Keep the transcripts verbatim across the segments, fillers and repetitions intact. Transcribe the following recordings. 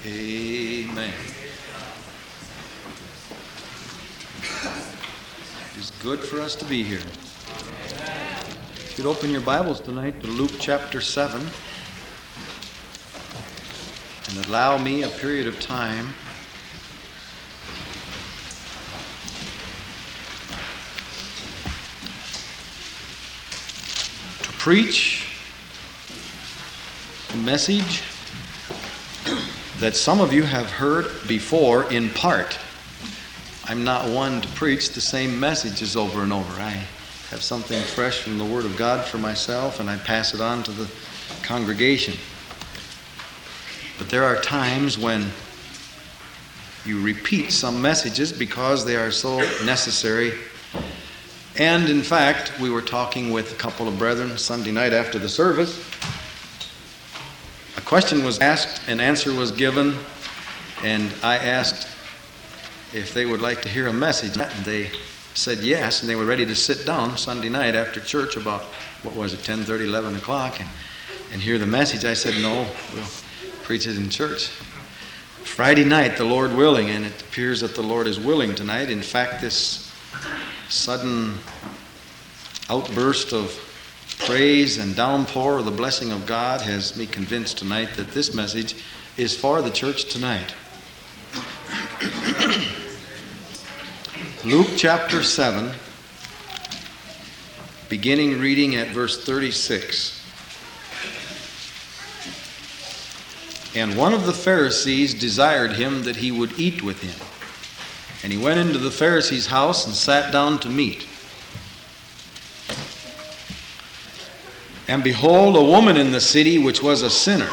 Amen. It's good for us to be here. You could open your Bibles tonight to Luke chapter seven and allow me a period of time to preach a message that some of you have heard before in part. I'm not one to preach the same messages over and over. I have something fresh from the Word of God for myself, and I pass it on to the congregation. But there are times when you repeat some messages because they are so necessary. And in fact, we were talking with a couple of brethren Sunday night after the service. A question was asked, an answer was given, and I asked if they would like to hear a message. And they said yes, and they were ready to sit down Sunday night after church about, what was it, ten thirty, eleven o'clock, and, and hear the message. I said, no, we'll preach it in church Friday night, the Lord willing, and it appears that the Lord is willing tonight. In fact, this sudden outburst of praise and downpour of the blessing of God has me convinced tonight that this message is for the church tonight. Luke chapter seven, beginning reading at verse thirty-six. And one of the Pharisees desired him that he would eat with him. And he went into the Pharisee's house and sat down to meat. And behold, a woman in the city which was a sinner,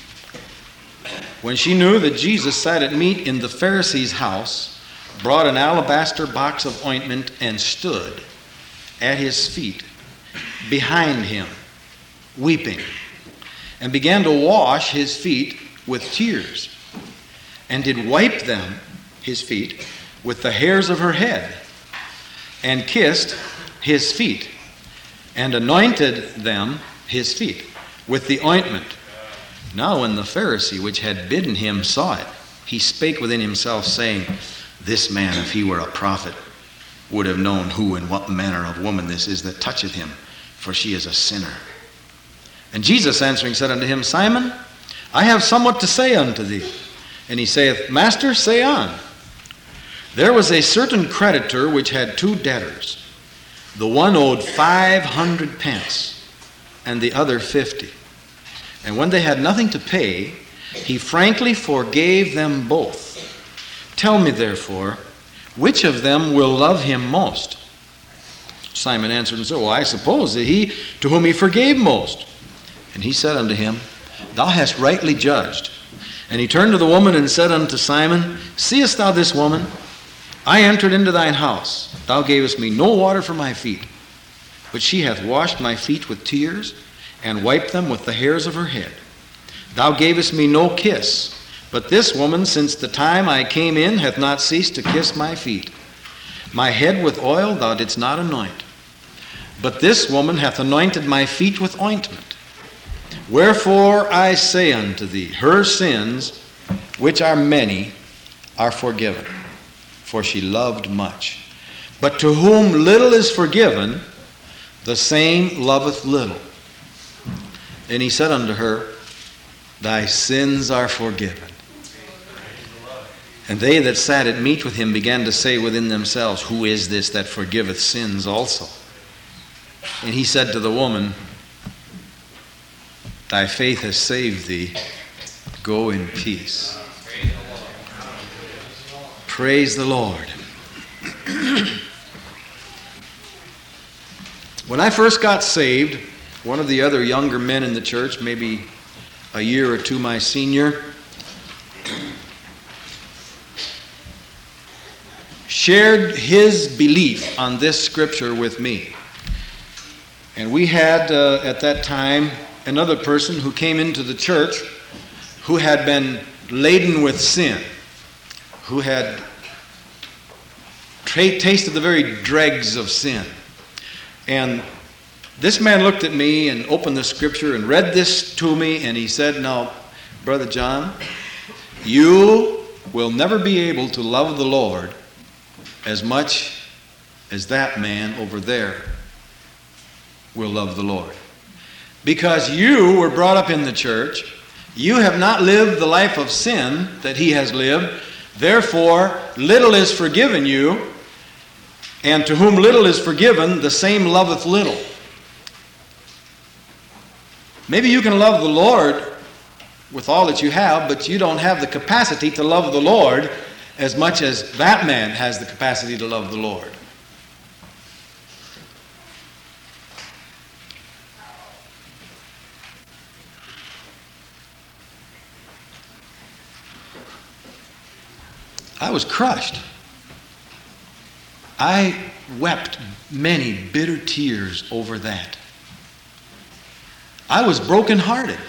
when she knew that Jesus sat at meat in the Pharisee's house, brought an alabaster box of ointment and stood at his feet behind him, weeping, and began to wash his feet with tears, and did wipe them, his feet, with the hairs of her head, and kissed his feet, and anointed them, his feet, with the ointment. Now when the Pharisee which had bidden him saw it, he spake within himself, saying, This man, if he were a prophet, would have known who and what manner of woman this is that toucheth him, for she is a sinner. And Jesus answering said unto him, Simon, I have somewhat to say unto thee. And he saith, Master, say on. There was a certain creditor which had two debtors. The one owed five hundred pence, and the other fifty. And when they had nothing to pay, he frankly forgave them both. Tell me, therefore, which of them will love him most? Simon answered and said, Well, I suppose that he to whom he forgave most. And he said unto him, Thou hast rightly judged. And he turned to the woman and said unto Simon, Seest thou this woman? I entered into thine house. Thou gavest me no water for my feet, but she hath washed my feet with tears, and wiped them with the hairs of her head. Thou gavest me no kiss, but this woman, since the time I came in, hath not ceased to kiss my feet. My head with oil thou didst not anoint, but this woman hath anointed my feet with ointment. Wherefore I say unto thee, her sins, which are many, are forgiven, for she loved much. But to whom little is forgiven, the same loveth little. And he said unto her, Thy sins are forgiven. And they that sat at meat with him began to say within themselves, Who is this that forgiveth sins also? And he said to the woman, Thy faith has saved thee. Go in peace. Praise the Lord. When I first got saved, one of the other younger men in the church, maybe a year or two my senior, shared his belief on this scripture with me. And we had, uh, at that time, another person who came into the church who had been laden with sin, who had tra- tasted the very dregs of sin. And this man looked at me and opened the scripture and read this to me, and he said, Now, Brother John, you will never be able to love the Lord as much as that man over there will love the Lord. Because you were brought up in the church, you have not lived the life of sin that he has lived, therefore little is forgiven you, and to whom little is forgiven, the same loveth little. Maybe you can love the Lord with all that you have, but you don't have the capacity to love the Lord as much as that man has the capacity to love the Lord. I was crushed. I wept many bitter tears over that. I was brokenhearted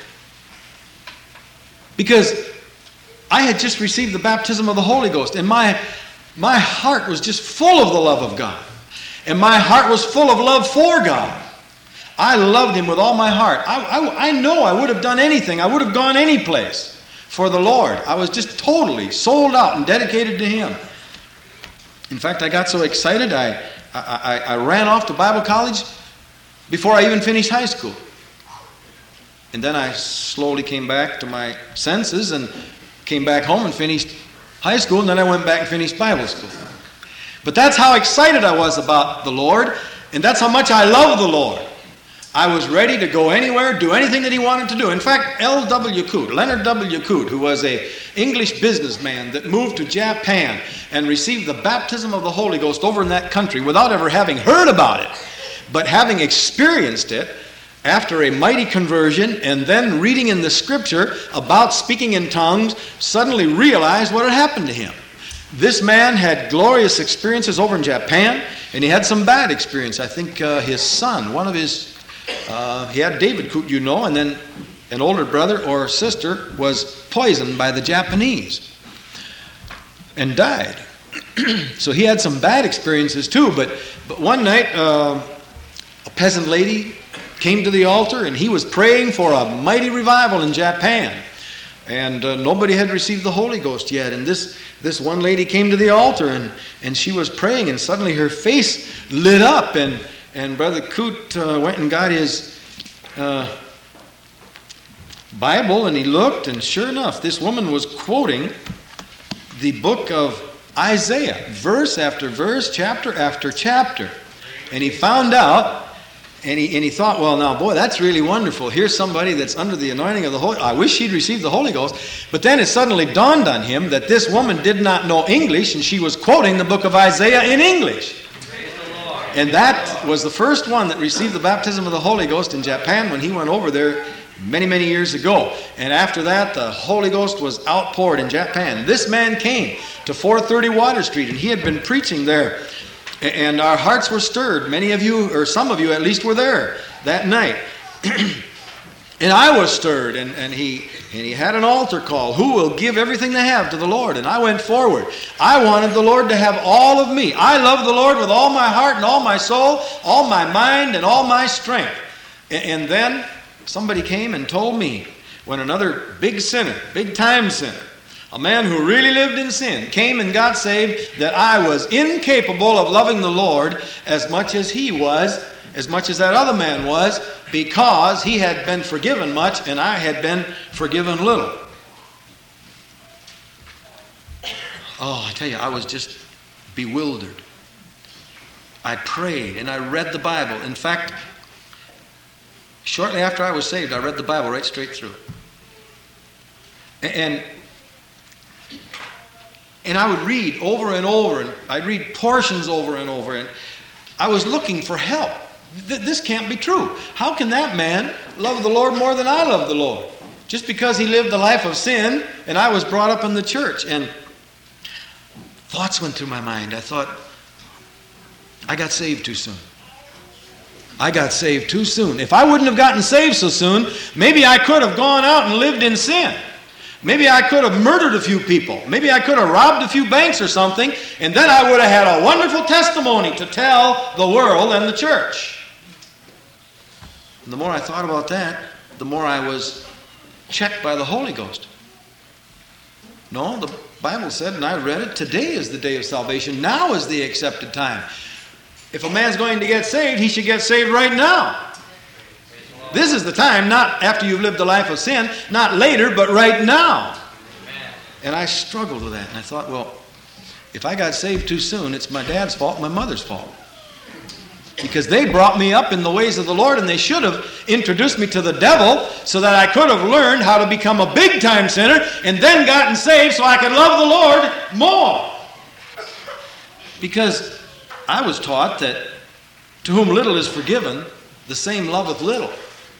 because I had just received the baptism of the Holy Ghost, and my, my heart was just full of the love of God, and my heart was full of love for God. I loved him with all my heart. I, I, I know I would have done anything. I would have gone any place for the Lord. I was just totally sold out and dedicated to him. In fact, I got so excited, I, I, I ran off to Bible college before I even finished high school. And then I slowly came back to my senses and came back home and finished high school, and then I went back and finished Bible school. But that's how excited I was about the Lord, and that's how much I love the Lord. I was ready to go anywhere, do anything that he wanted to do. In fact, L W Coote, Leonard W. Coote, who was an English businessman that moved to Japan and received the baptism of the Holy Ghost over in that country without ever having heard about it, but having experienced it after a mighty conversion and then reading in the scripture about speaking in tongues, suddenly realized what had happened to him. This man had glorious experiences over in Japan, and he had some bad experience. I think uh, his son, one of his Uh, he had David Coote, you know, and then an older brother or sister was poisoned by the Japanese and died. So he had some bad experiences too, but, but one night uh, a peasant lady came to the altar and he was praying for a mighty revival in Japan. And uh, nobody had received the Holy Ghost yet. And this, this one lady came to the altar and, and she was praying, and suddenly her face lit up, and And Brother Coote uh, went and got his uh, Bible, and he looked, and sure enough, this woman was quoting the book of Isaiah, verse after verse, chapter after chapter. And he found out, and he, and he thought, well, now, boy, that's really wonderful. Here's somebody that's under the anointing of the Holy Ghost. I wish she'd received the Holy Ghost. But then it suddenly dawned on him that this woman did not know English, and she was quoting the book of Isaiah in English. And that was the first one that received the baptism of the Holy Ghost in Japan when he went over there many, many years ago. And after that, the Holy Ghost was outpoured in Japan. This man came to four thirty Water Street, and he had been preaching there. And our hearts were stirred. Many of you, or some of you at least, were there that night. And I was stirred, and, and he and he had an altar call. Who will give everything they have to the Lord? And I went forward. I wanted the Lord to have all of me. I love the Lord with all my heart and all my soul, all my mind and all my strength. And, and then somebody came and told me, when another big sinner, big time sinner, a man who really lived in sin, came and got saved, that I was incapable of loving the Lord as much as he was, as much as that other man was, because he had been forgiven much and I had been forgiven little. Oh, I tell you, I was just bewildered. I prayed and I read the Bible. In fact, shortly after I was saved, I read the Bible right straight through. And and I would read over and over, and I'd read portions over and over, and I was looking for help. This can't be true. How can that man love the Lord more than I love the Lord? Just because he lived a life of sin and I was brought up in the church. And thoughts went through my mind. I thought, I got saved too soon. I got saved too soon. If I wouldn't have gotten saved so soon, maybe I could have gone out and lived in sin. Maybe I could have murdered a few people. Maybe I could have robbed a few banks or something, and then I would have had a wonderful testimony to tell the world and the church. And the more I thought about that, the more I was checked by the Holy Ghost. No, the Bible said, and I read it, today is the day of salvation. Now is the accepted time. If a man's going to get saved, he should get saved right now. This is the time, not after you've lived a life of sin, not later, but right now. And I struggled with that. And I thought, well, if I got saved too soon, it's my dad's fault, my mother's fault. Because they brought me up in the ways of the Lord, and they should have introduced me to the devil so that I could have learned how to become a big-time sinner and then gotten saved so I could love the Lord more. Because I was taught that to whom little is forgiven, the same loveth little.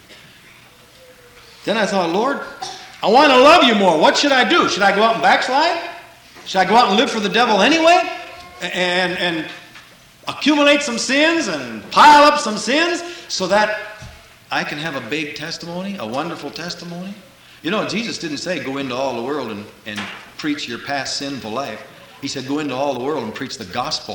Then I thought, Lord, I want to love you more. What should I do? Should I go out and backslide? Should I go out and live for the devil anyway? And, and accumulate some sins and pile up some sins so that I can have a big testimony, a wonderful testimony? You know, Jesus didn't say go into all the world and, and preach your past sinful life. He said go into all the world and preach the gospel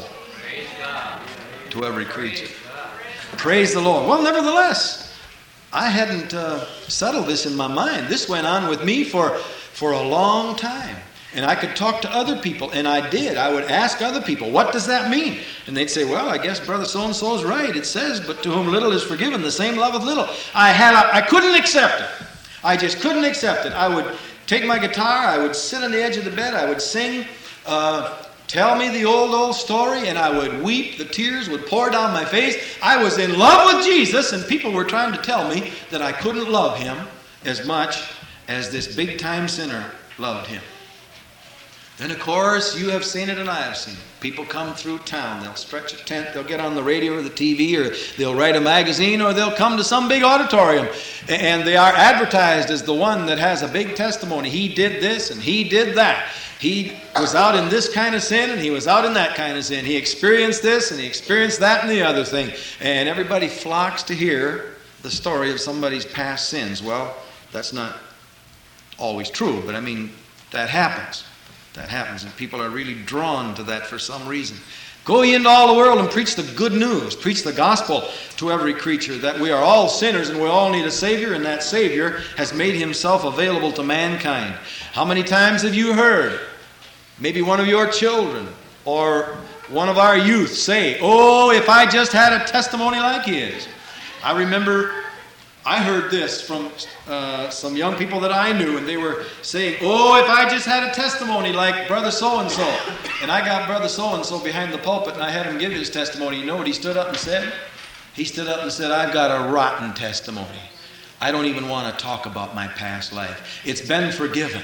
to every creature. Praise the Lord. Well, nevertheless, I hadn't uh, settled this in my mind. This went on with me for, for a long time. And I could talk to other people, and I did. I would ask other people, what does that mean? And they'd say, well, I guess Brother so-and-so is right. It says, but to whom little is forgiven, the same loveth little. I had, a, I couldn't accept it. I just couldn't accept it. I would take my guitar, I would sit on the edge of the bed, I would sing, uh, tell me the old, old story, and I would weep. The tears would pour down my face. I was in love with Jesus, and people were trying to tell me that I couldn't love him as much as this big-time sinner loved him. Then, of course, you have seen it and I have seen it. People come through town. They'll stretch a tent. They'll get on the radio or the T V, or they'll write a magazine, or they'll come to some big auditorium. And they are advertised as the one that has a big testimony. He did this and he did that. He was out in this kind of sin and he was out in that kind of sin. He experienced this and he experienced that and the other thing. And everybody flocks to hear the story of somebody's past sins. Well, that's not always true, but I mean, that happens. That happens, and people are really drawn to that for some reason. Go ye into all the world and preach the good news. Preach the gospel to every creature, that we are all sinners and we all need a Savior, and that Savior has made himself available to mankind. How many times have you heard maybe one of your children or one of our youth say, oh, if I just had a testimony like his? I remember I heard this from uh, some young people that I knew, and they were saying, oh, if I just had a testimony like Brother so-and-so. And I got Brother so-and-so behind the pulpit, and I had him give his testimony. You know what he stood up and said? He stood up and said, I've got a rotten testimony. I don't even want to talk about my past life. It's been forgiven.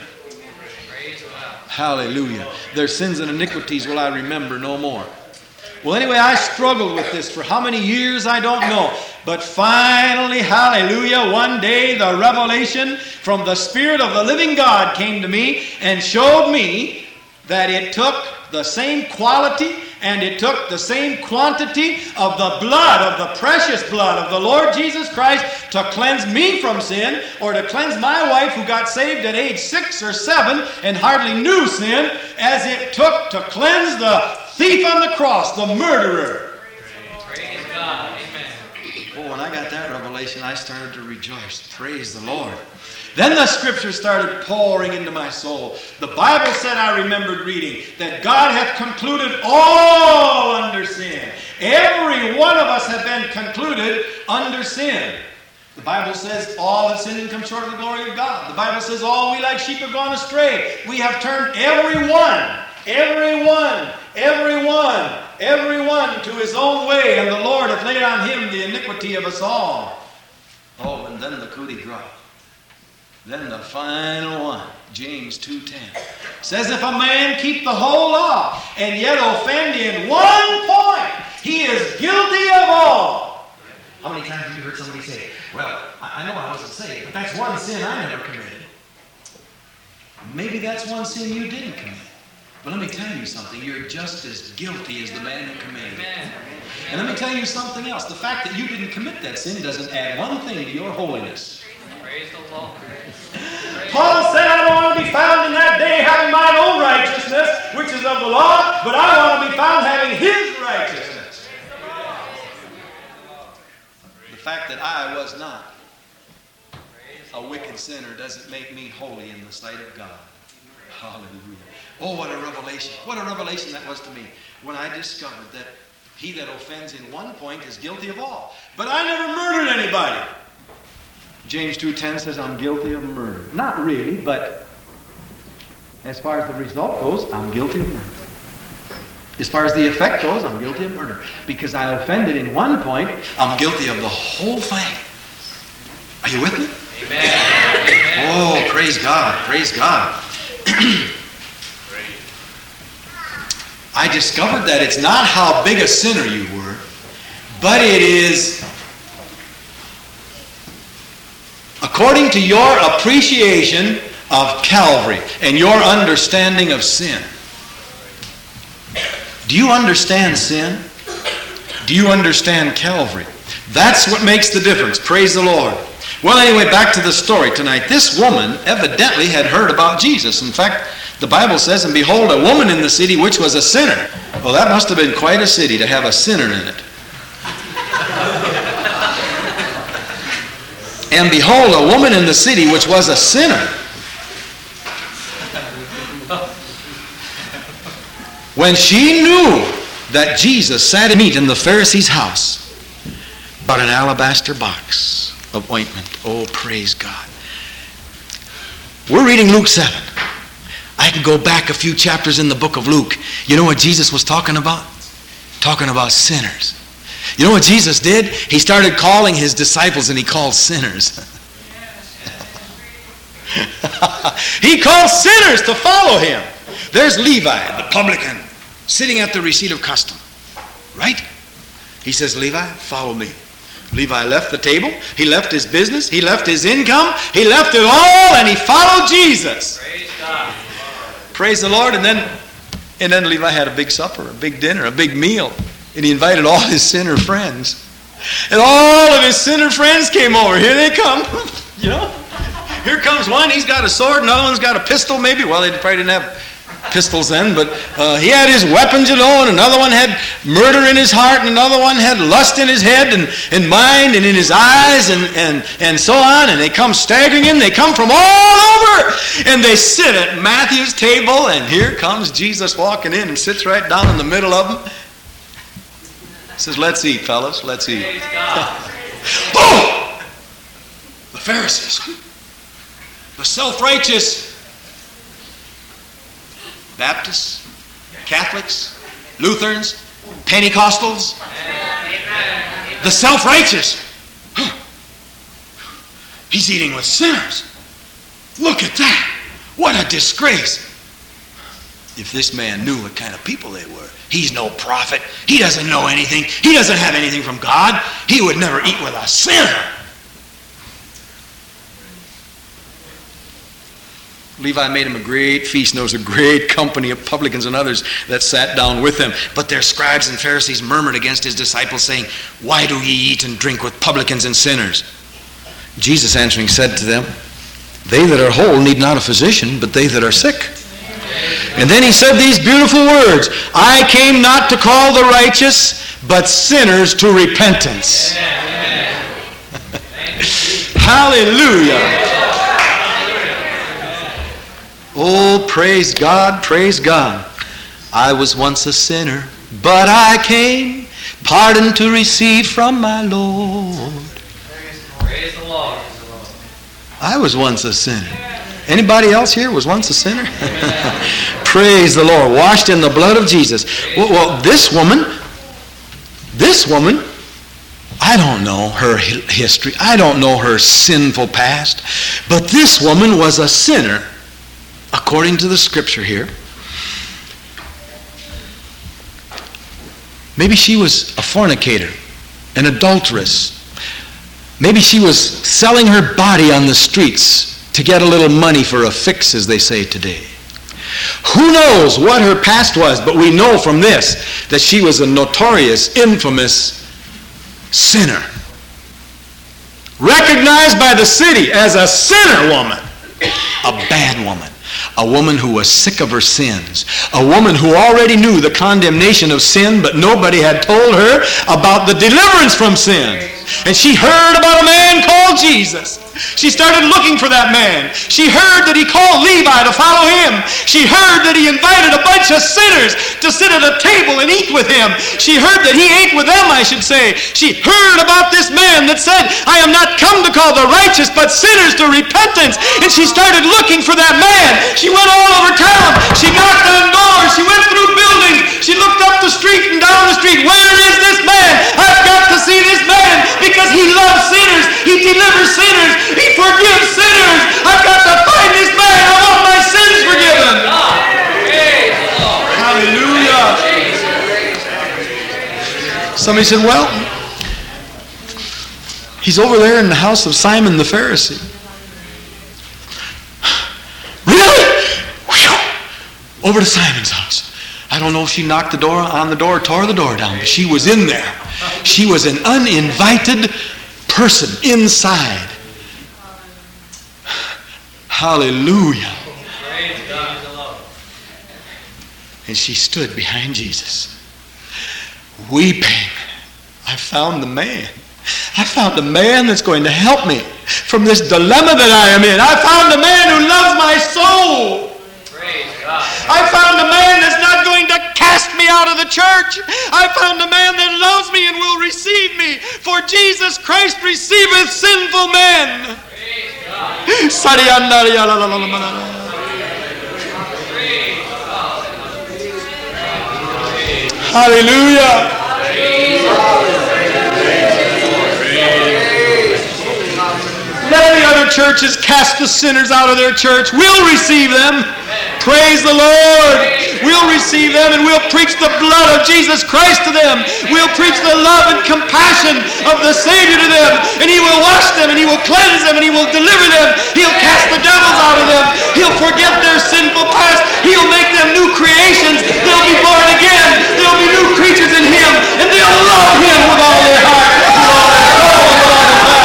Hallelujah. Their sins and iniquities will I remember no more. Well, anyway, I struggled with this for how many years, I don't know. But finally, hallelujah, one day the revelation from the Spirit of the living God came to me and showed me that it took the same quality and it took the same quantity of the blood, of the precious blood of the Lord Jesus Christ to cleanse me from sin, or to cleanse my wife who got saved at age six or seven and hardly knew sin, as it took to cleanse the thief on the cross, the murderer. Praise God. Amen. Oh, when I got that revelation, I started to rejoice. Praise the Lord. Then the scripture started pouring into my soul. The Bible said, I remembered reading, that God hath concluded all under sin. Every one of us have been concluded under sin. The Bible says all have sinned and come short of the glory of God. The Bible says all we like sheep have gone astray. We have turned every one, every one, every one, every one to his own way, and the Lord hath laid on him the iniquity of us all. Oh, and then the coup de grace. Then the final one, James two ten, says, if a man keep the whole law and yet offend in one point, he is guilty of all. How many times have you heard somebody say, well, I know I wasn't saved, but that's one sin I never committed. Maybe that's one sin you didn't commit. But let me tell you something, you're just as guilty as the man who committed it. And let me tell you something else, the fact that you didn't commit that sin doesn't add one thing to your holiness. Praise the Lord. Paul said, I don't want to be found in that day having my own righteousness, which is of the law, but I want to be found having his righteousness. The fact that I was not a wicked sinner doesn't make me holy in the sight of God. Hallelujah. Oh, what a revelation. What a revelation that was to me when I discovered that he that offends in one point is guilty of all. But I never murdered anybody. James two ten says I'm guilty of murder. Not really, but as far as the result goes, I'm guilty of murder. As far as the effect goes, I'm guilty of murder. Because I offended in one point, I'm guilty of the whole thing. Are you with me? Amen. Oh, praise God. Praise God. I discovered that it's not how big a sinner you were, but it is according to your appreciation of Calvary and your understanding of sin. Do you understand sin? Do you understand Calvary? That's what makes the difference. Praise the Lord. Well, anyway, back to the story tonight. This woman evidently had heard about Jesus. In fact, the Bible says, and behold, a woman in the city which was a sinner. Well, that must have been quite a city to have a sinner in it. And behold, a woman in the city which was a sinner. When she knew that Jesus sat at meat in the Pharisee's house, brought an alabaster box of ointment. Oh, praise God. We're reading Luke seven. I can go back a few chapters in the book of Luke. You know what Jesus was talking about? Talking about sinners. You know what Jesus did? He started calling his disciples and he called sinners. He called sinners to follow him. There's Levi, the publican, sitting at the receipt of custom. Right? He says, Levi, follow me. Levi left the table. He left his business. He left his income. He left it all and he followed Jesus. Praise God. Praise the Lord. And then, and then Levi had a big supper, a big dinner, a big meal. And he invited all his sinner friends. And all of his sinner friends came over. Here they come. You know? Here comes one. He's got a sword. Another one's got a pistol maybe. Well, they probably didn't have pistols then, but uh, he had his weapons, you know, and another one had murder in his heart, and another one had lust in his head and, and mind and in his eyes and, and, and so on. And they come staggering in. They come from all over. And they sit at Matthew's table, and here comes Jesus walking in and sits right down in the middle of them. Says, let's eat, fellas, let's eat. Boom! The Pharisees, the self-righteous Baptists, Catholics, Lutherans, Pentecostals, the self-righteous. Huh. He's eating with sinners. Look at that. What a disgrace. If this man knew what kind of people they were. He's no prophet. He doesn't know anything. He doesn't have anything from God. He would never eat with a sinner. Levi made him a great feast, and there was a great company of publicans and others that sat down with him. But their scribes and Pharisees murmured against his disciples, saying, why do ye eat and drink with publicans and sinners? Jesus answering said to them, they that are whole need not a physician, but they that are sick. And then he said these beautiful words, I came not to call the righteous, but sinners to repentance. Hallelujah. Oh, praise God, praise God. I was once a sinner, but I came pardon to receive from my Lord. Praise the Lord. I was once a sinner. Anybody else here was once a sinner? Praise the Lord. Washed in the blood of Jesus. Well, well, this woman, this woman, I don't know her history. I don't know her sinful past. But this woman was a sinner, according to the scripture here. Maybe she was a fornicator, an adulteress. Maybe she was selling her body on the streets to get a little money for a fix, as they say today. Who knows what her past was, but we know from this that she was a notorious, infamous sinner. Recognized by the city as a sinner woman, a bad woman. A woman who was sick of her sins. A woman who already knew the condemnation of sin, but nobody had told her about the deliverance from sin. And she heard about a man called Jesus. She started looking for that man. She heard that he called Levi to follow him. She heard that he invited a bunch of sinners to sit at a table and eat with him. She heard that he ate with them, I should say. She heard about this man that said, I am not come to call the righteous, but sinners to repentance. And she started looking for that man. She went all over town. She knocked on doors. She went through buildings. She looked up the street and down the street. Where is this man? I've got to see this man because he loves sinners. He delivers sinners. He forgives sinners. I've got to find this man. I want my sins forgiven. Hallelujah. Somebody said, well, he's over there in the house of Simon the Pharisee. Really? Whew. Over to Simon's house. I don't know if she knocked the door on the door or tore the door down, but she was in there. She was an uninvited person inside. Hallelujah. And she stood behind Jesus, weeping. I found the man. I found a man that's going to help me from this dilemma that I am in. I found a man who loves my soul. I found a man that's not going to cast me out of the church. I found a man that loves me and will receive me. For Jesus Christ receiveth sinful men. Hallelujah. Let the other churches cast the sinners out of their church. We'll receive them. Praise the Lord. We'll receive them and we'll preach the blood of Jesus Christ to them. We'll preach the love and compassion of the Savior to them. And He will wash them and He will cleanse them and He will deliver them. He'll cast the devils out of them. He'll forget their sinful past. He'll make them new creations. They'll be born again. They'll be new creatures in Him. And they'll love Him with all their heart. With all their soul, with all their mind.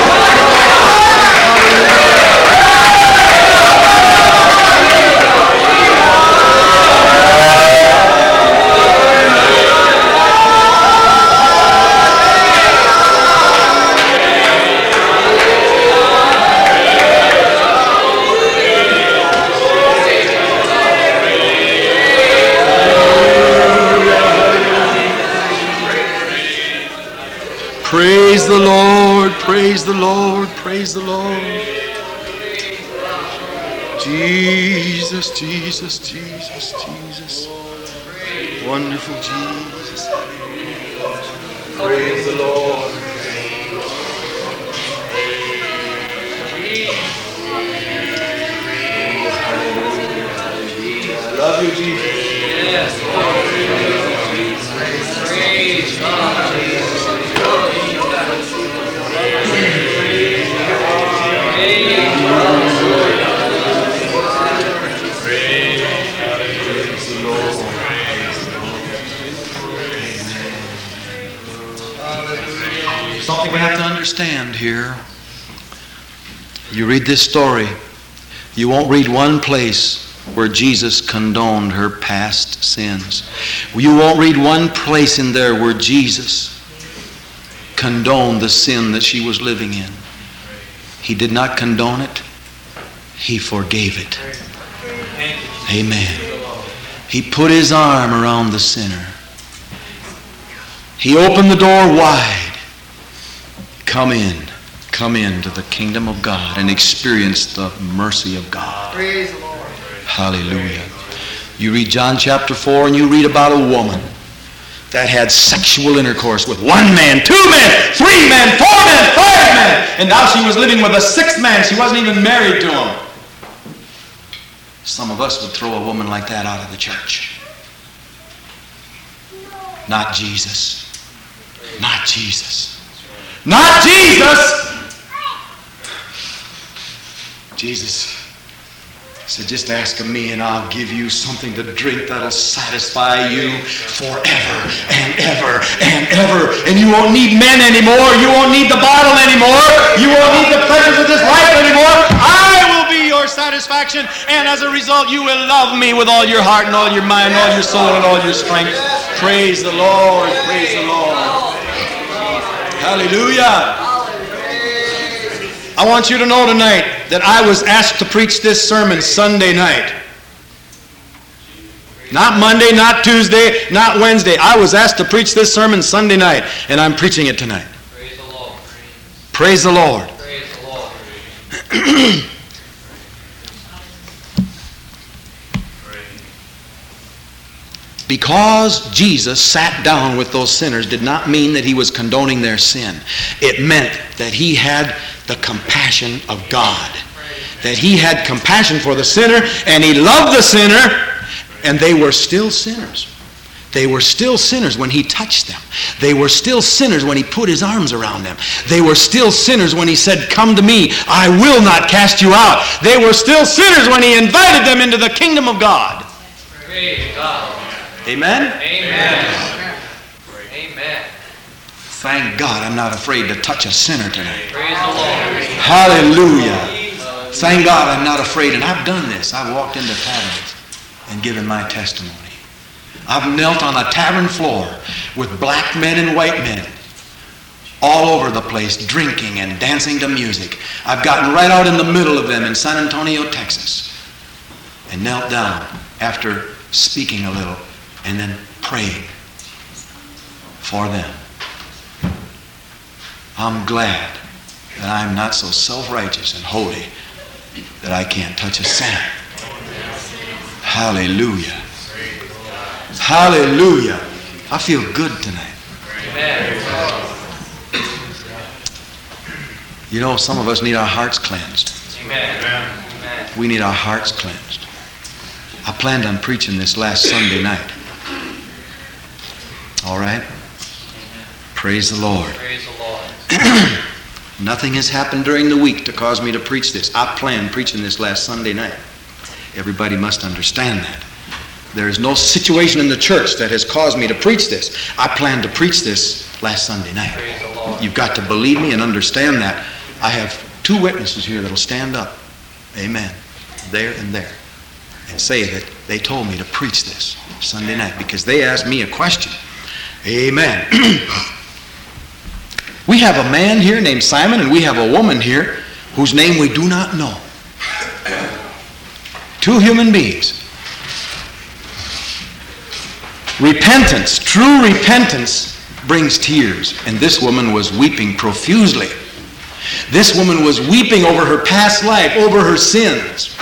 Praise the Lord, praise the Lord, praise the Lord. Jesus, Jesus, Jesus, Jesus. Wonderful Jesus. Praise the Lord. I love you, Jesus. Yes, Lord. Praise God. Something we have to understand here. You read this story, you won't read one place where Jesus condoned her past sins. You won't read one place in there where Jesus condoned the sin that she was living in. He did not condone it. He forgave it. Amen. He put His arm around the sinner. He opened the door wide. Come in. Come into the kingdom of God and experience the mercy of God. Praise the Lord. Hallelujah. You read John chapter four and you read about a woman that had sexual intercourse with one man, two men, three men, four men, five men. And now she was living with a sixth man. She wasn't even married to him. Some of us would throw a woman like that out of the church. Not Jesus. Not Jesus. Not Jesus! Jesus said, just ask of me and I'll give you something to drink that'll satisfy you forever and ever and ever. And you won't need men anymore. You won't need the bottle anymore. You won't need the pleasures of this life anymore. I will be your satisfaction. And as a result, you will love me with all your heart and all your mind, all your soul and all your strength. Praise the Lord. Praise the Lord. Hallelujah. I want you to know tonight that I was asked to preach this sermon Sunday night. Not Monday, not Tuesday, not Wednesday. I was asked to preach this sermon Sunday night, and I'm preaching it tonight. Praise the Lord. Praise the Lord. Praise the Lord. Because Jesus sat down with those sinners did not mean that he was condoning their sin. It meant that he had the compassion of God. That he had compassion for the sinner, and he loved the sinner, and they were still sinners. They were still sinners when he touched them. They were still sinners when he put his arms around them. They were still sinners when he said, "Come to me, I will not cast you out." They were still sinners when he invited them into the kingdom of God. Praise God. Amen? Amen. Amen. Thank God I'm not afraid to touch a sinner tonight. Praise the Lord. Hallelujah. Thank God I'm not afraid. And I've done this. I've walked into taverns and given my testimony. I've knelt on a tavern floor with black men and white men all over the place, drinking and dancing to music. I've gotten right out in the middle of them in San Antonio, Texas, and knelt down after speaking a little and then praying for them. I'm glad that I'm not so self-righteous and holy that I can't touch a sinner. Hallelujah. Hallelujah. I feel good tonight. Amen. You know, some of us need our hearts cleansed. Amen. Amen. We need our hearts cleansed. I planned on preaching this last Sunday night. All right? Praise the Lord. Praise the Lord. Nothing has happened during the week to cause me to preach this. I planned preaching this last Sunday night. Everybody must understand that. There is no situation in the church that has caused me to preach this. I planned to preach this last Sunday night. Praise the Lord. You've got to believe me and understand that. I have two witnesses here that will stand up. Amen. There and there. And say that they told me to preach this Sunday night because they asked me a question. Amen. We have a man here named Simon, and we have a woman here whose name we do not know. Two human beings. Repentance, true repentance brings tears, and this woman was weeping profusely. This woman was weeping over her past life, over her sins.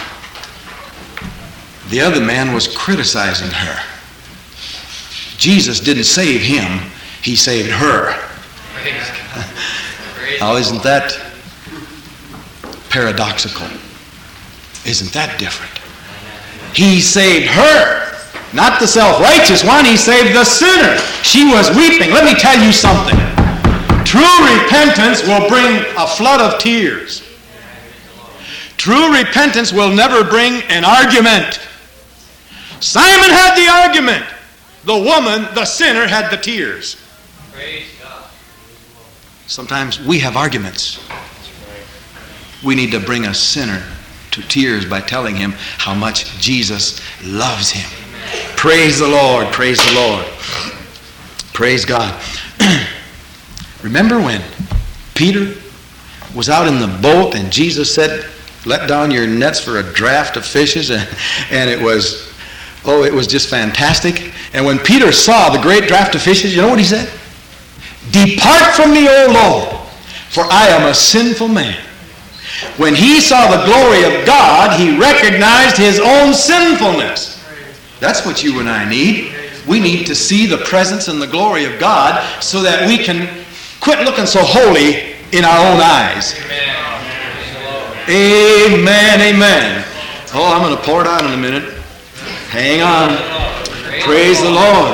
The other man was criticizing her. Jesus didn't save him, he saved her. Praise God. Praise Now, the isn't Lord. that paradoxical? Isn't that different? He saved her, not the self-righteous one. He saved the sinner. She was weeping. Let me tell you something. True repentance will bring a flood of tears. True repentance will never bring an argument. Simon had the argument. The woman, the sinner, had the tears. Praise God. Sometimes we have arguments. We need to bring a sinner to tears by telling him how much Jesus loves him. Praise the Lord. Praise the Lord. Praise God. Remember when Peter was out in the boat and Jesus said, "Let down your nets for a draft of fishes," and, and it was, oh, it was just fantastic. And when Peter saw the great draft of fishes, you know what he said? "Depart from me, O Lord, for I am a sinful man." When he saw the glory of God, he recognized his own sinfulness. That's what you and I need. We need to see the presence and the glory of God so that we can quit looking so holy in our own eyes. Amen. Praise the Lord. Amen, amen. Oh, I'm going to pour it out in a minute. Hang on. Praise the Lord.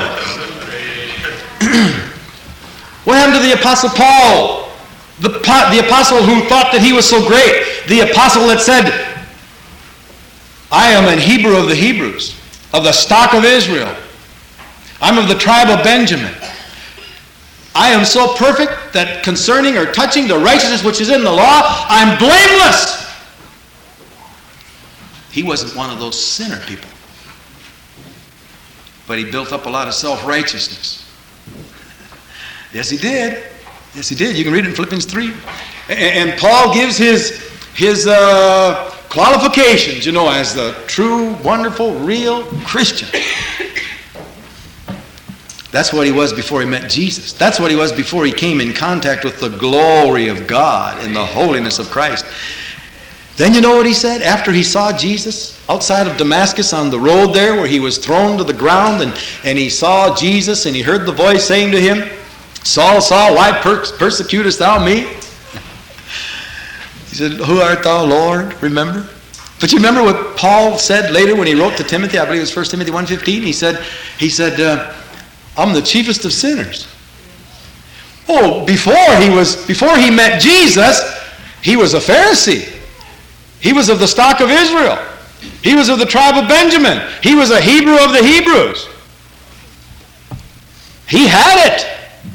What happened to the Apostle Paul? The, the apostle who thought that he was so great. The apostle that said, "I am an Hebrew of the Hebrews, of the stock of Israel. I'm of the tribe of Benjamin. I am so perfect that concerning or touching the righteousness which is in the law, I'm blameless." He wasn't one of those sinner people. But he built up a lot of self-righteousness. Yes, he did. Yes, he did. You can read it in Philippians three. And, and Paul gives his, his uh, qualifications, you know, as the true, wonderful, real Christian. That's what he was before he met Jesus. That's what he was before he came in contact with the glory of God and the holiness of Christ. Then you know what he said after he saw Jesus outside of Damascus on the road there where he was thrown to the ground, and, and he saw Jesus and he heard the voice saying to him, Saul, Saul, why per- persecutest thou me? He said, who art thou, Lord? Remember? But you remember what Paul said later when he wrote to Timothy? I believe it was First Timothy one fifteen. He said, he said, uh, I'm the chiefest of sinners. Oh, before he was, before he met Jesus, he was a Pharisee. He was of the stock of Israel. He was of the tribe of Benjamin. He was a Hebrew of the Hebrews. He had it.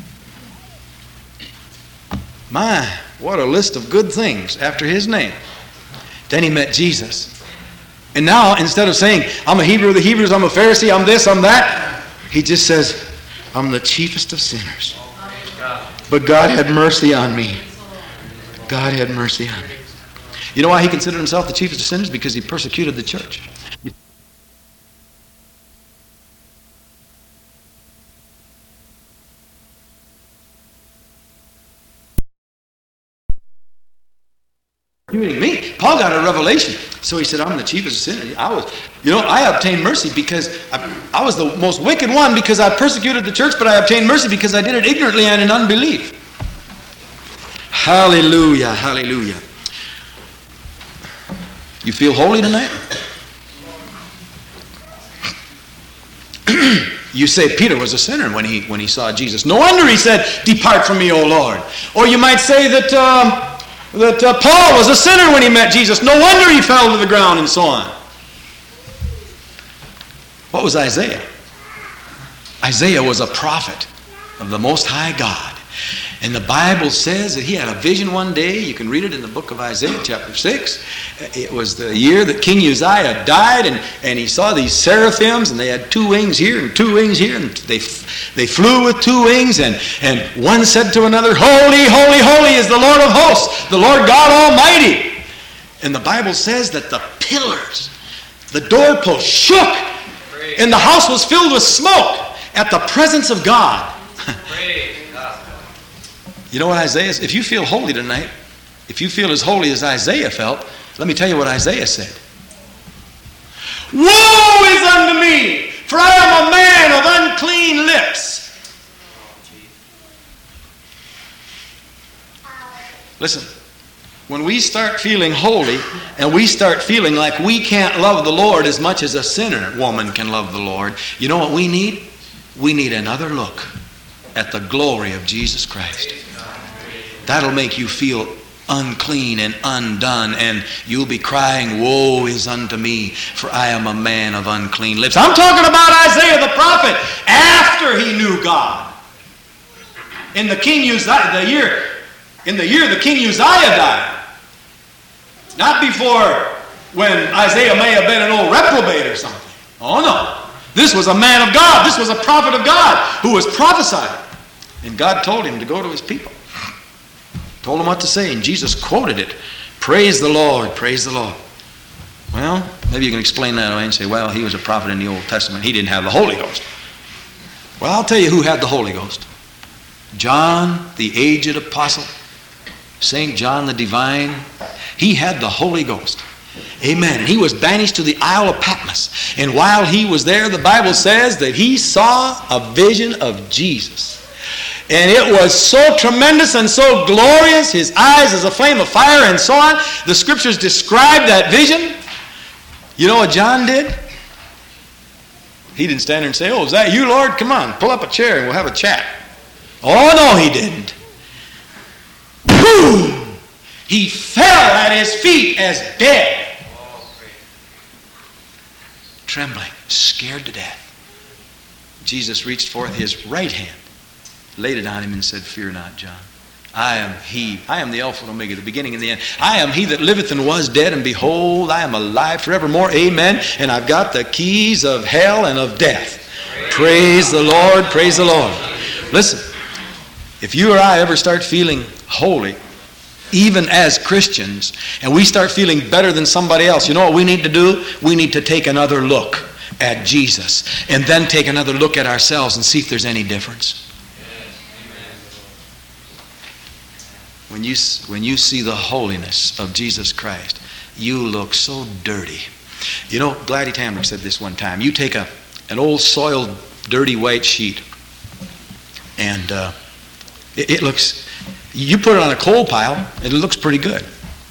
My, what a list of good things after his name. Then he met Jesus. And now, instead of saying, I'm a Hebrew of the Hebrews, I'm a Pharisee, I'm this, I'm that, he just says, I'm the chiefest of sinners. But God had mercy on me. God had mercy on me. You know why he considered himself the chiefest of sinners? Because he persecuted the church. Me. Paul got a revelation. So he said, I'm the chiefest of sinners. I was, you know, I obtained mercy because I, I was the most wicked one because I persecuted the church, but I obtained mercy because I did it ignorantly and in unbelief. Hallelujah, hallelujah. You feel holy tonight? You say Peter was a sinner when he when he saw Jesus. No wonder he said, depart from me, O Lord. Or you might say that um, that uh, Paul was a sinner when he met Jesus. No wonder he fell to the ground and so on. What was Isaiah? Isaiah was a prophet of the Most High God. And the Bible says that he had a vision one day. You can read it in the book of Isaiah chapter six. It was the year that King Uzziah died, and, and he saw these seraphims, and they had two wings here and two wings here, and they they flew with two wings, and, and one said to another, Holy, holy, holy is the Lord of hosts, the Lord God Almighty. And the Bible says that the pillars, the doorposts shook, and the house was filled with smoke at the presence of God. You know what Isaiah said? If you feel holy tonight, if you feel as holy as Isaiah felt, let me tell you what Isaiah said. Woe is unto me, for I am a man of unclean lips. Listen, when we start feeling holy and we start feeling like we can't love the Lord as much as a sinner woman can love the Lord, you know what we need? We need another look at the glory of Jesus Christ. That'll make you feel unclean and undone, and you'll be crying, woe is unto me, for I am a man of unclean lips. I'm talking about Isaiah the prophet after he knew God. In the King Uzziah, the year, in the year the King Uzziah died. Not before, when Isaiah may have been an old reprobate or something. Oh no. This was a man of God. This was a prophet of God who was prophesying. And God told him to go to his people. Told him what to say, and Jesus quoted it. Praise the Lord, praise the Lord. Well, maybe you can explain that away and say, well, he was a prophet in the Old Testament. He didn't have the Holy Ghost. Well, I'll tell you who had the Holy Ghost. John, the aged apostle, Saint John the Divine, he had the Holy Ghost. Amen. And he was banished to the Isle of Patmos. And while he was there, the Bible says that he saw a vision of Jesus. And it was so tremendous and so glorious, his eyes as a flame of fire and so on. The scriptures describe that vision. You know what John did? He didn't stand there and say, oh, is that you, Lord? Come on, pull up a chair and we'll have a chat. Oh, no, he didn't. Boom! He fell at his feet as dead. Trembling, scared to death. Jesus reached forth his right hand, laid it on him and said, fear not, John. I am he. I am the Alpha and Omega, the beginning and the end. I am he that liveth and was dead, and behold, I am alive forevermore. Amen. And I've got the keys of hell and of death. Praise the Lord. Praise the Lord. Listen. If you or I ever start feeling holy, even as Christians, and we start feeling better than somebody else, you know what we need to do? We need to take another look at Jesus and then take another look at ourselves and see if there's any difference. When you, when you see the holiness of Jesus Christ, you look so dirty. You know, Gladys Tamrick said this one time. You take a, an old soiled, dirty white sheet, and uh, it, it looks, you put it on a coal pile, and it looks pretty good.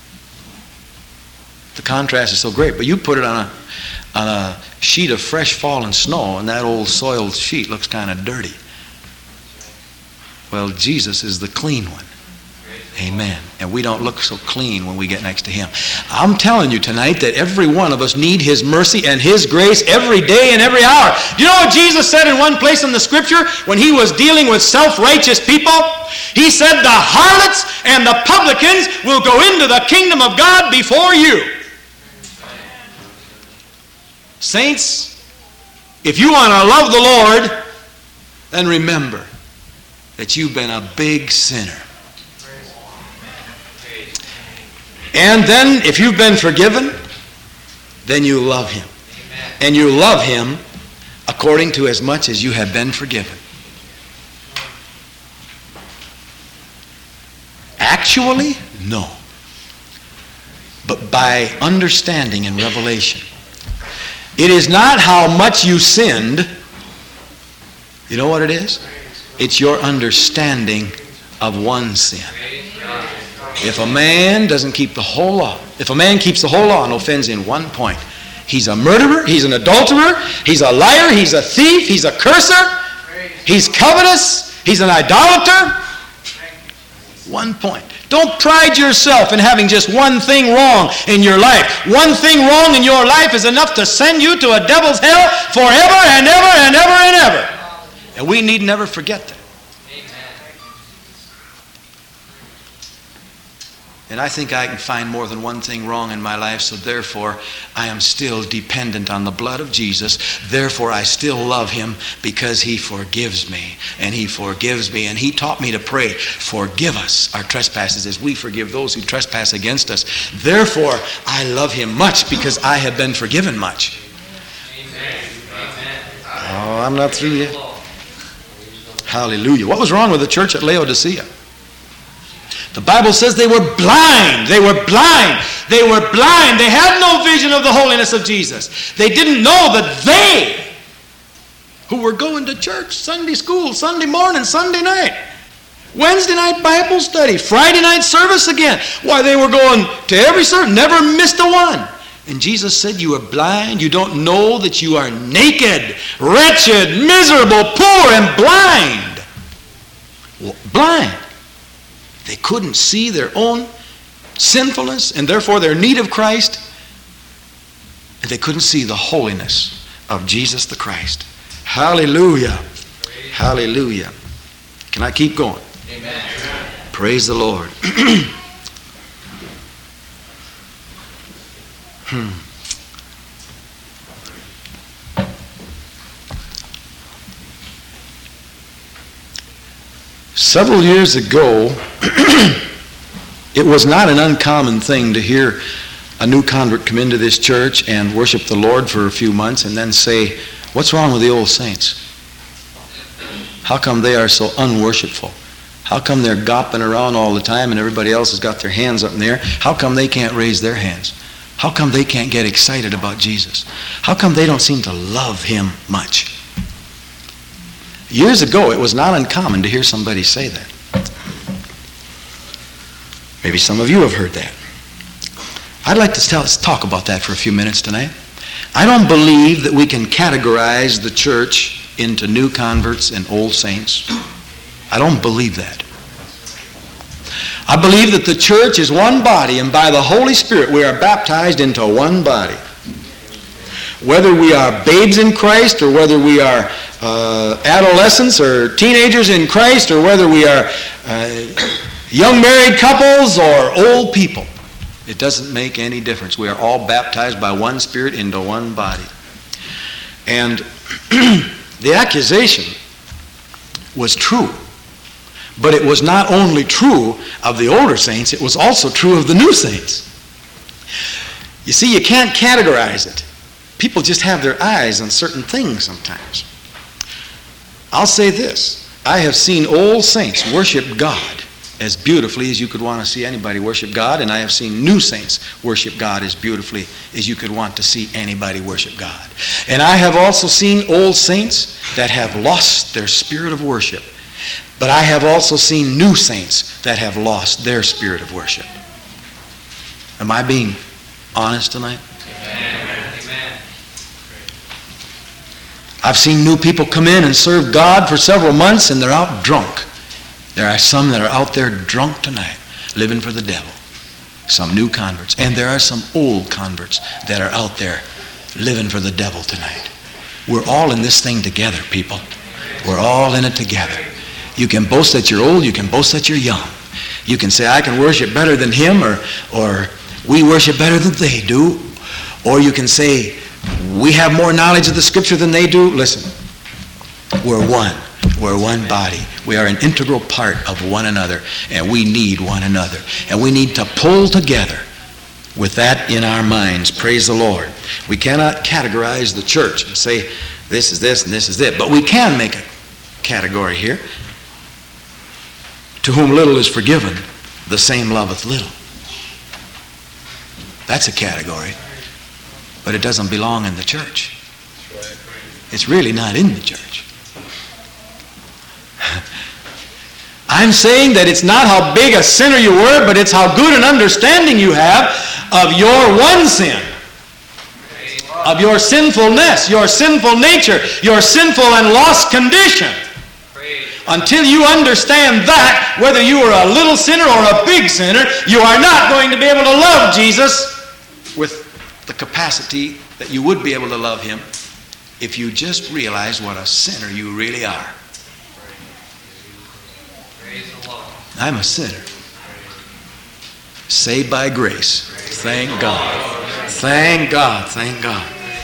The contrast is so great, but you put it on a, on a sheet of fresh fallen snow, and that old soiled sheet looks kind of dirty. Well, Jesus is the clean one. Amen. And we don't look so clean when we get next to him. I'm telling you tonight that every one of us need his mercy and his grace every day and every hour. Do you know what Jesus said in one place in the scripture when he was dealing with self-righteous people? He said, the harlots and the publicans will go into the kingdom of God before you. Saints, if you want to love the Lord, then remember that you've been a big sinner. And then, if you've been forgiven, then you love him. Amen. And you love him according to as much as you have been forgiven. Actually, no. But by understanding and revelation. It is not how much you sinned. You know what it is? It's your understanding of one sin. If a man doesn't keep the whole law, if a man keeps the whole law and offends in one point, he's a murderer, he's an adulterer, he's a liar, he's a thief, he's a curser, he's covetous, he's an idolater. One point. Don't pride yourself in having just one thing wrong in your life. One thing wrong in your life is enough to send you to a devil's hell forever and ever and ever and ever. And we need never forget that. And I think I can find more than one thing wrong in my life, so therefore I am still dependent on the blood of Jesus. Therefore I still love him because he forgives me. And he forgives me. And he taught me to pray, forgive us our trespasses as we forgive those who trespass against us. Therefore I love him much because I have been forgiven much. Amen. Oh, I'm not through yet. Hallelujah. What was wrong with the church at Laodicea? The Bible says they were blind. They were blind. They were blind. They had no vision of the holiness of Jesus. They didn't know that they, who were going to church, Sunday school, Sunday morning, Sunday night, Wednesday night Bible study, Friday night service again. Why, they were going to every service, never missed a one. And Jesus said, you are blind. You don't know that you are naked, wretched, miserable, poor, and blind. Well, blind. They couldn't see their own sinfulness and therefore their need of Christ. And they couldn't see the holiness of Jesus the Christ. Hallelujah. Hallelujah. Can I keep going? Amen. Praise the Lord. hmm. Several years ago, it was not an uncommon thing to hear a new convert come into this church and worship the Lord for a few months and then say, what's wrong with the old saints? How come they are so unworshipful? How come they're gopping around all the time and everybody else has got their hands up in the air? How come they can't raise their hands? How come they can't get excited about Jesus? How come they don't seem to love him much? Years ago, it was not uncommon to hear somebody say that. Maybe some of you have heard that. I'd like to tell, talk about that for a few minutes tonight. I don't believe that we can categorize the church into new converts and old saints. I don't believe that. I believe that the church is one body, and by the Holy Spirit we are baptized into one body. Whether we are babes in Christ or whether we are uh, adolescents or teenagers in Christ or whether we are uh, young married couples or old people, it doesn't make any difference. We are all baptized by one Spirit into one body. And the accusation was true. But it was not only true of the older saints, it was also true of the new saints. You see, you can't categorize it. People just have their eyes on certain things sometimes. I'll say this. I have seen old saints worship God as beautifully as you could want to see anybody worship God, and I have seen new saints worship God as beautifully as you could want to see anybody worship God. And I have also seen old saints that have lost their spirit of worship. But I have also seen new saints that have lost their spirit of worship. Am I being honest tonight? Amen. Amen. I've seen new people come in and serve God for several months and they're out drunk. There are some that are out there drunk tonight, living for the devil. Some new converts. And there are some old converts that are out there living for the devil tonight. We're all in this thing together, people. We're all in it together. You can boast that you're old, you can boast that you're young. You can say, I can worship better than him, or, or we worship better than they do. Or you can say, we have more knowledge of the Scripture than they do. Listen, we're one. We're one body. We are an integral part of one another, and we need one another. And we need to pull together with that in our minds. Praise the Lord. We cannot categorize the church and say, this is this and this is that. But we can make a category here. To whom little is forgiven, the same loveth little. That's a category. But it doesn't belong in the church. It's really not in the church. I'm saying that it's not how big a sinner you were, but it's how good an understanding you have of your one sin. Of your sinfulness, your sinful nature, your sinful and lost condition. Until you understand that, whether you are a little sinner or a big sinner, you are not going to be able to love Jesus with the capacity that you would be able to love him if you just realize what a sinner you really are. I'm a sinner. Saved by grace. Thank God. Thank God. Thank God.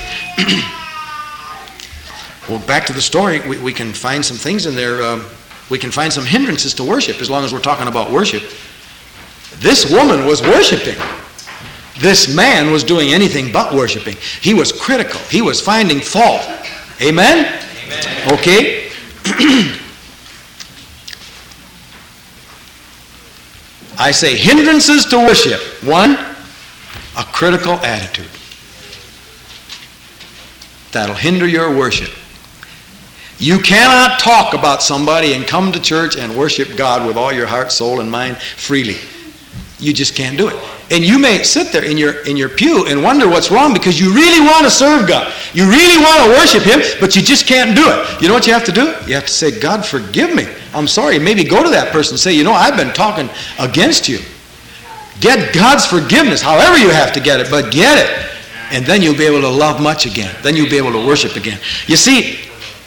Well, back to the story, we, we can find some things in there. Um, we can find some hindrances to worship as long as we're talking about worship. This woman was worshiping. This man was doing anything but worshiping. He was critical. He was finding fault. Amen? Amen. Okay. I say hindrances to worship. One, a critical attitude. That'll hinder your worship. You cannot talk about somebody and come to church and worship God with all your heart, soul, and mind freely. You just can't do it. And you may sit there in your in your pew and wonder what's wrong because you really want to serve God. You really want to worship him, but you just can't do it. You know what you have to do? You have to say, God, forgive me. I'm sorry. Maybe go to that person and say, you know, I've been talking against you. Get God's forgiveness, however you have to get it, but get it. And then you'll be able to love much again. Then you'll be able to worship again. You see,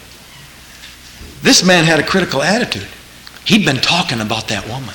this man had a critical attitude. He'd been talking about that woman.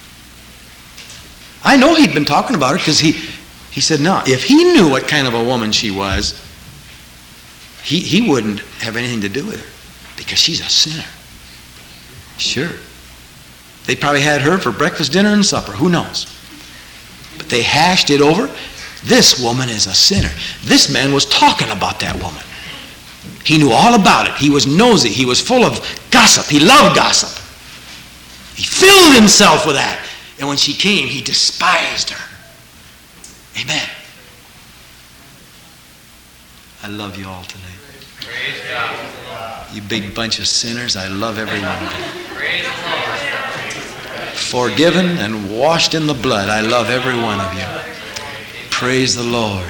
I know he'd been talking about her because he, he said, no, if he knew what kind of a woman she was, he, he wouldn't have anything to do with her because she's a sinner. Sure. They probably had her for breakfast, dinner, and supper. Who knows? But they hashed it over. This woman is a sinner. This man was talking about that woman. He knew all about it. He was nosy. He was full of gossip. He loved gossip. He filled himself with that. And when she came, he despised her. Amen. I love you all tonight. Praise God. You big bunch of sinners, I love every one of you. Praise the Lord. Forgiven and washed in the blood, I love every one of you. Praise the Lord.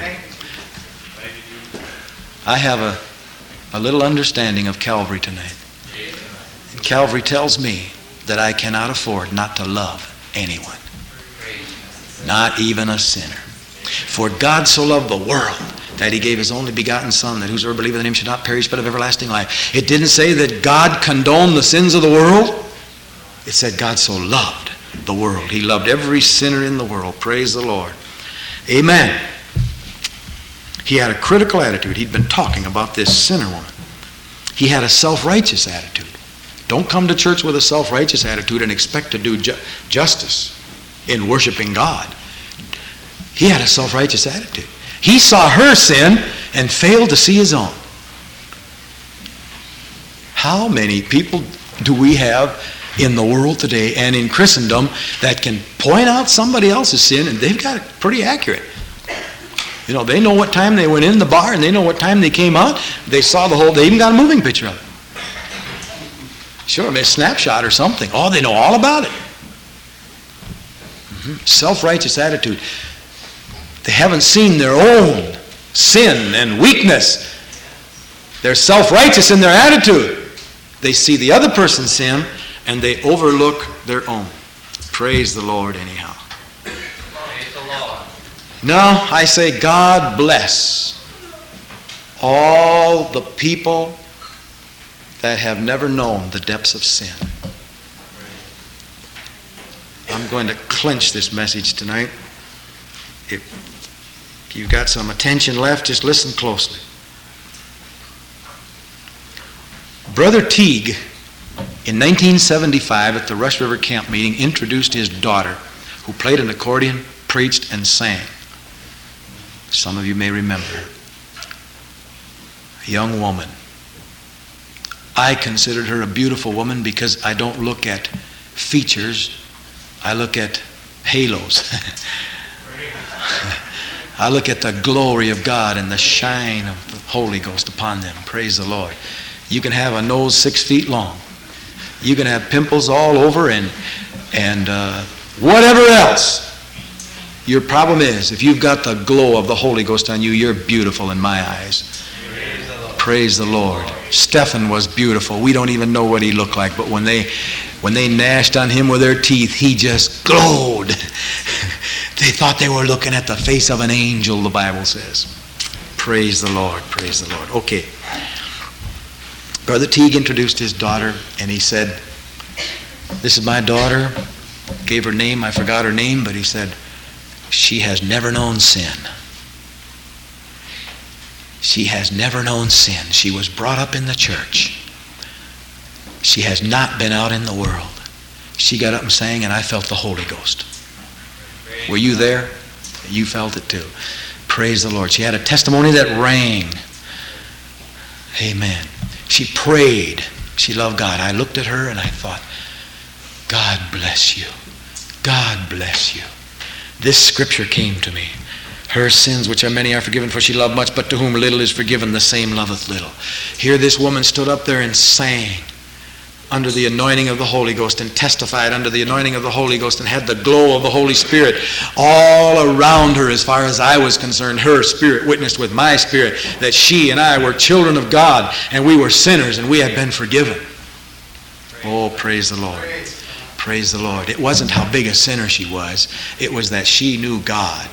I have a, a little understanding of Calvary tonight. And Calvary tells me that I cannot afford not to love anyone. Not even a sinner. For God so loved the world that he gave his only begotten Son, that whosoever believeth in him should not perish but have everlasting life. It didn't say that God condoned the sins of the world. It said God so loved the world. He loved every sinner in the world. Praise the Lord. Amen. He had a critical attitude. He'd been talking about this sinner woman. He had a self-righteous attitude. Don't come to church with a self-righteous attitude and expect to do ju- justice in worshiping God. He had a self-righteous attitude. He saw her sin and failed to see his own. How many people do we have in the world today and in Christendom that can point out somebody else's sin and they've got it pretty accurate? You know, they know what time they went in the bar and they know what time they came out. They saw the whole, they even got a moving picture of it. Sure, I mean, a snapshot or something. Oh, they know all about it. Mm-hmm. Self-righteous attitude. They haven't seen their own sin and weakness. They're self-righteous in their attitude. They see the other person's sin and they overlook their own. Praise the Lord anyhow. Praise the Lord. Now, I say God bless all the people that have never known the depths of sin. I'm going to clinch this message tonight. If you've got some attention left, just listen closely. Brother Teague, in nineteen seventy-five at the Rush River Camp meeting, introduced his daughter, who played an accordion, preached, and sang. Some of you may remember her. A young woman. I considered her a beautiful woman because I don't look at features, I look at halos. I look at the glory of God and the shine of the Holy Ghost upon them. Praise the Lord. You can have a nose six feet long. You can have pimples all over and, and uh, whatever else. Your problem is, if you've got the glow of the Holy Ghost on you, you're beautiful in my eyes. Praise the Lord. Praise the Lord. Stephen was beautiful. We don't even know what he looked like, but when they when they gnashed on him with their teeth, he just glowed. They thought they were looking at the face of an angel, the Bible says. Praise the Lord. Praise the Lord. Okay. Brother Teague introduced his daughter, and he said, this is my daughter. Gave her name. I forgot her name, but he said, she has never known sin. She has never known sin. She was brought up in the church. She has not been out in the world. She got up and sang, and I felt the Holy Ghost. Were you there? You felt it too. Praise the Lord. She had a testimony that rang. Amen. She prayed. She loved God. I looked at her and I thought, God bless you. God bless you. This scripture came to me. Her sins, which are many, are forgiven, for she loved much, but to whom little is forgiven, the same loveth little. Here this woman stood up there and sang under the anointing of the Holy Ghost and testified under the anointing of the Holy Ghost and had the glow of the Holy Spirit all around her. As far as I was concerned, her spirit witnessed with my spirit that she and I were children of God and we were sinners and we had been forgiven. Oh, praise the Lord. Praise the Lord. It wasn't how big a sinner she was. It was that she knew God.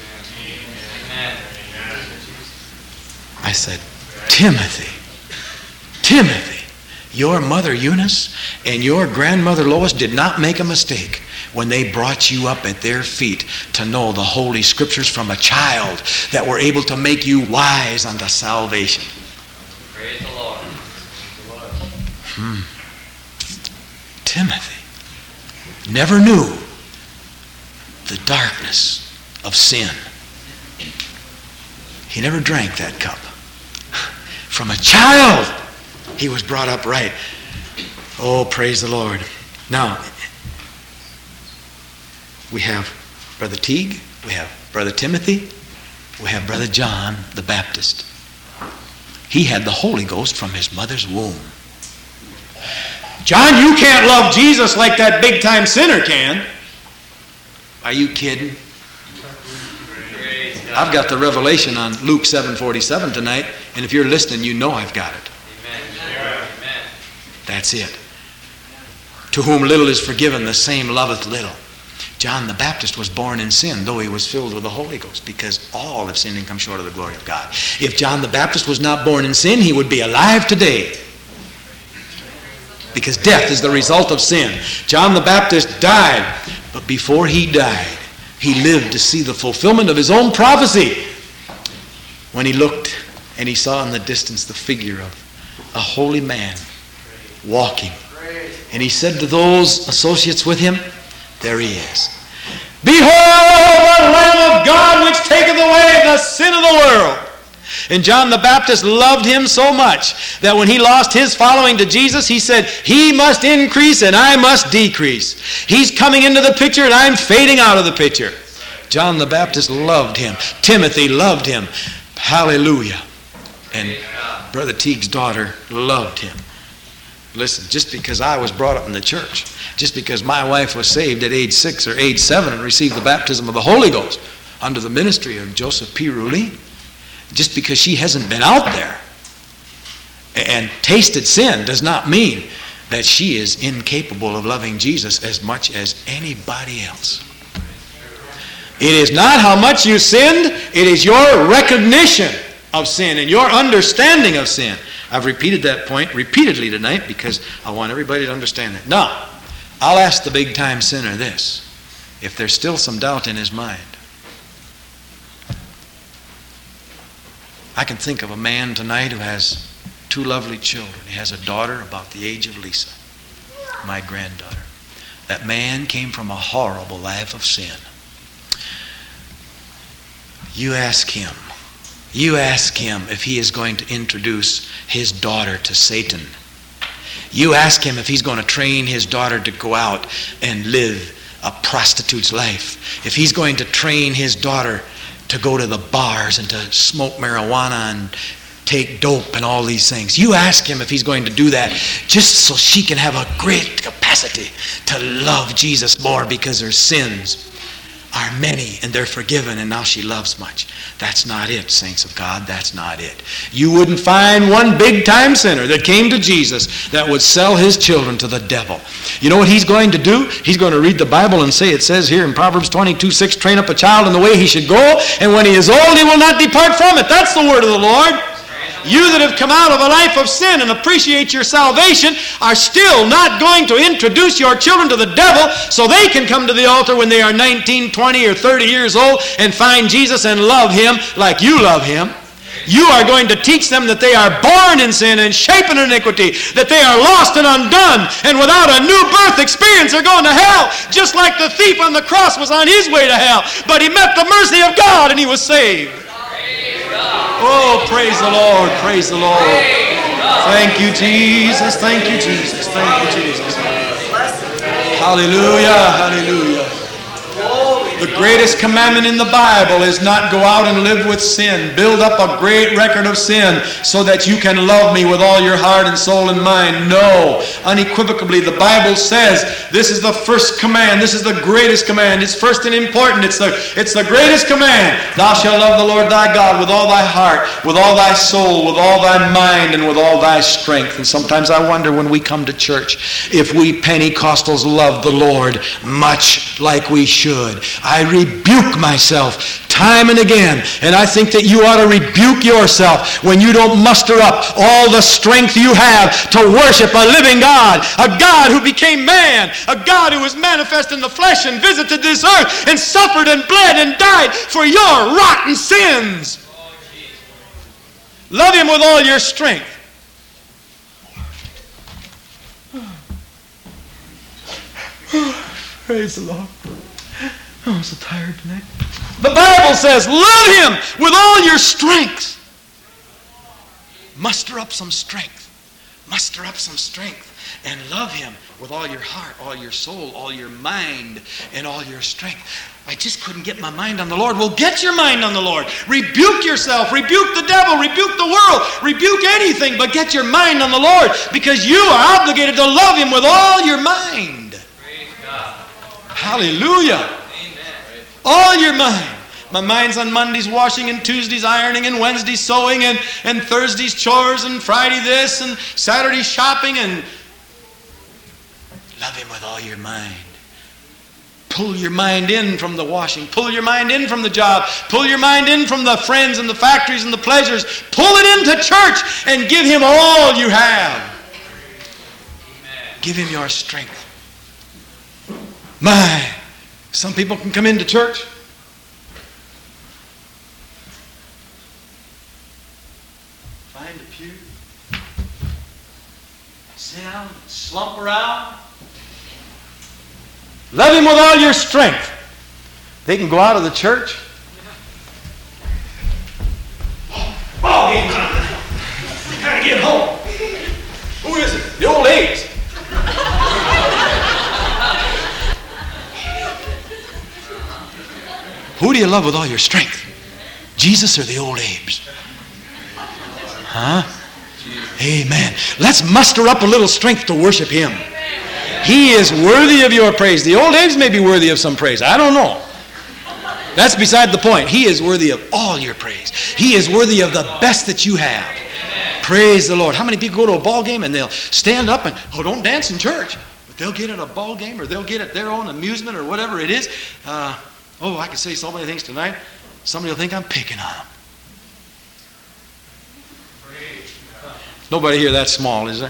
I said, Timothy, Timothy, your mother Eunice and your grandmother Lois did not make a mistake when they brought you up at their feet to know the Holy Scriptures from a child that were able to make you wise unto salvation. Praise the Lord. Hmm. Timothy never knew the darkness of sin. He never drank that cup. From a child, he was brought up right. Oh, praise the Lord. Now, we have Brother Teague, we have Brother Timothy, we have Brother John the Baptist. He had the Holy Ghost from his mother's womb. John, you can't love Jesus like that big-time sinner can. Are you kidding? I've got the revelation on Luke seven forty-seven tonight, and if you're listening, you know I've got it. Amen. That's it. To whom little is forgiven, the same loveth little. John the Baptist was born in sin, though he was filled with the Holy Ghost, because all have sinned and come short of the glory of God. If John the Baptist was not born in sin, he would be alive today, because death is the result of sin. John the Baptist died, but before he died, he lived to see the fulfillment of his own prophecy when he looked and he saw in the distance the figure of a holy man walking And he said to those associates with him, there he is. Behold the Lamb of God which taketh away the sin of the world. And John the Baptist loved him so much that when he lost his following to Jesus, he said, he must increase and I must decrease. He's coming into the picture and I'm fading out of the picture. John the Baptist loved him. Timothy loved him. Hallelujah. And Brother Teague's daughter loved him. Listen, just because I was brought up in the church, just because my wife was saved at age six or age seven and received the baptism of the Holy Ghost under the ministry of Joseph P. Roulin, just because she hasn't been out there and tasted sin does not mean that she is incapable of loving Jesus as much as anybody else. It is not how much you sinned, it is your recognition of sin and your understanding of sin. I've repeated that point repeatedly tonight because I want everybody to understand that. Now, I'll ask the big-time sinner this, if there's still some doubt in his mind. I can think of a man tonight who has two lovely children. He has a daughter about the age of Lisa, my granddaughter. That man came from a horrible life of sin. You ask him, you ask him if he is going to introduce his daughter to Satan. You ask him if he's going to train his daughter to go out and live a prostitute's life. If he's going to train his daughter to go to the bars and to smoke marijuana and take dope and all these things. You ask him if he's going to do that just so she can have a great capacity to love Jesus more because her sins are many and they're forgiven and now she loves much. That's not it, saints of God. That's not it. You wouldn't find one big-time sinner that came to Jesus that would sell his children to the devil. You know what he's going to do? He's going to read the Bible and say, it says here in Proverbs twenty-two six, train up a child in the way he should go, and when he is old he will not depart from it. That's the word of the Lord. You that have come out of a life of sin and appreciate your salvation are still not going to introduce your children to the devil so they can come to the altar when they are nineteen, twenty, or thirty years old and find Jesus and love him like you love him. You are going to teach them that they are born in sin and shaped in iniquity, that they are lost and undone, and without a new birth experience are going to hell, just like the thief on the cross was on his way to hell. But he met the mercy of God and he was saved. Oh, praise the Lord, praise the Lord. Thank you, Jesus, thank you, Jesus, thank you, Jesus. Hallelujah, hallelujah. The greatest commandment in the Bible is not go out and live with sin. Build up a great record of sin so that you can love me with all your heart and soul and mind. No, unequivocally, the Bible says this is the first command. This is the greatest command. It's first and important. It's the, it's the greatest command. Thou shalt love the Lord thy God with all thy heart, with all thy soul, with all thy mind, and with all thy strength. And sometimes I wonder when we come to church if we Pentecostals love the Lord much like we should. I rebuke myself time and again, and I think that you ought to rebuke yourself when you don't muster up all the strength you have to worship a living God, a God who became man, a God who was manifest in the flesh and visited this earth and suffered and bled and died for your rotten sins. Love him with all your strength. Praise the Lord. Oh, I'm so tired tonight. The Bible says, love him with all your strength. Muster up some strength. Muster up some strength. And love him with all your heart, all your soul, all your mind, and all your strength. I just couldn't get my mind on the Lord. Well, get your mind on the Lord. Rebuke yourself. Rebuke the devil. Rebuke the world. Rebuke anything, but get your mind on the Lord because you are obligated to love him with all your mind. Praise God. Hallelujah. All your mind. My mind's on Mondays washing and Tuesdays ironing and Wednesdays sewing and, and Thursdays chores and Friday this and Saturday shopping and love him with all your mind. Pull your mind in from the washing. Pull your mind in from the job. Pull your mind in from the friends and the factories and the pleasures. Pull it into church and give him all you have. Amen. Give him your strength. My. Some people can come into church. Find a pew. sit down, slump around. Love Him with all your strength. They can go out of the church. Ball game time. Gotta get home. Who is it? The old A's. Who do you love with all your strength? Jesus or the old Abe's? Huh? Amen. Let's muster up a little strength to worship Him. He is worthy of your praise. The old Abe's may be worthy of some praise. I don't know. That's beside the point. He is worthy of all your praise. He is worthy of the best that you have. Praise the Lord. How many people go to a ball game and they'll stand up and, oh, don't dance in church. But they'll get at a ball game or they'll get at their own amusement or whatever it is. Uh, oh, I can say so many things tonight. Somebody will think I'm picking on them. Nobody here that small, is there?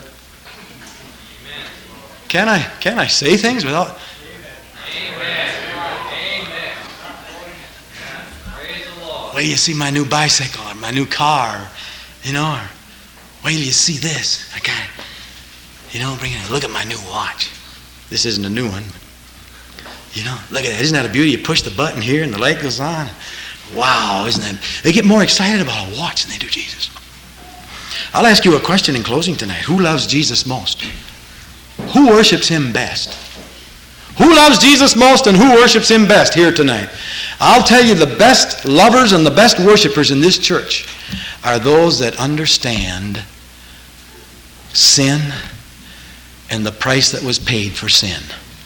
Can I, can I say things without... Amen. Amen. Praise the Lord. Wait till you see my new bicycle or my new car, you know, or wait till you see this. I got it. You know, bring it. Look at my new watch. This isn't a new one. You know, look at that. Isn't that a beauty? You push the button here and the light goes on. Wow, isn't that? They get more excited about a watch than they do Jesus. I'll ask you a question in closing tonight. Who loves Jesus most? Who worships Him best? Who loves Jesus most and who worships Him best here tonight? I'll tell you, the best lovers and the best worshipers in this church are those that understand sin and the price that was paid for sin.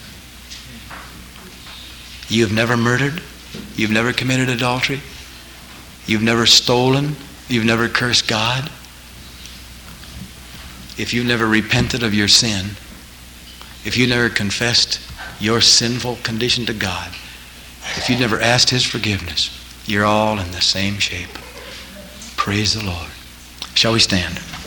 You've never murdered. You've never committed adultery. You've never stolen. You've never cursed God. If you've never repented of your sin, if you never confessed your sinful condition to God, if you've never asked His forgiveness, you're all in the same shape. Praise the Lord. Shall we stand?